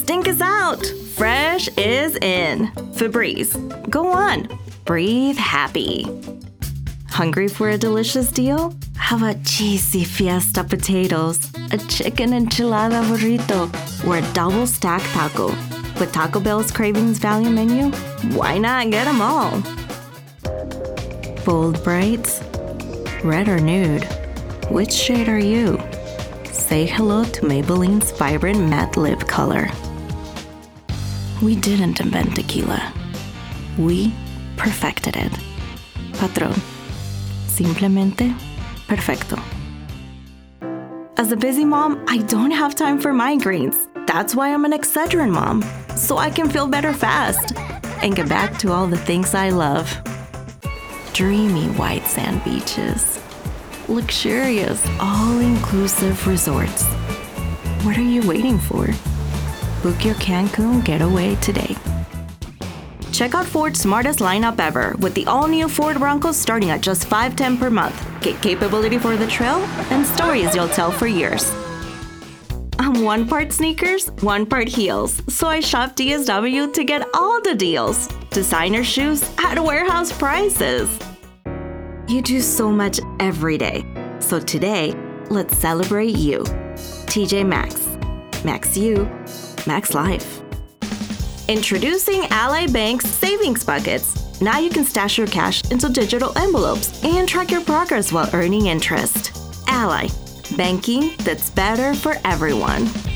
stink is out. Fresh is in. Febreze. Go on. Breathe happy. Hungry for a delicious deal? How about cheesy fiesta potatoes, a chicken enchilada burrito, or a double stack taco? With Taco Bell's Cravings Value Menu, why not get them all? Bold brights? Red or nude? Which shade are you? Say hello to Maybelline's vibrant matte lip color. We didn't invent tequila. We perfected it. Patrón. Simplemente perfecto. As a busy mom, I don't have time for migraines. That's why I'm an Excedrin mom, so I can feel better fast and get back to all the things I love. Dreamy white sand beaches, luxurious all-inclusive resorts. What are you waiting for? Book your Cancun getaway today. Check out Ford's smartest lineup ever with the all-new Ford Bronco starting at just $510 per month. Get capability for the trail and stories you'll tell for years. I'm one part sneakers, one part heels, so I shop DSW to get all the deals. Designer shoes at warehouse prices. You do so much every day, so today, let's celebrate you. TJ Maxx. Max you. Max life. Introducing Ally Bank's Savings Buckets. Now you can stash your cash into digital envelopes and track your progress while earning interest. Ally. Banking that's better for everyone.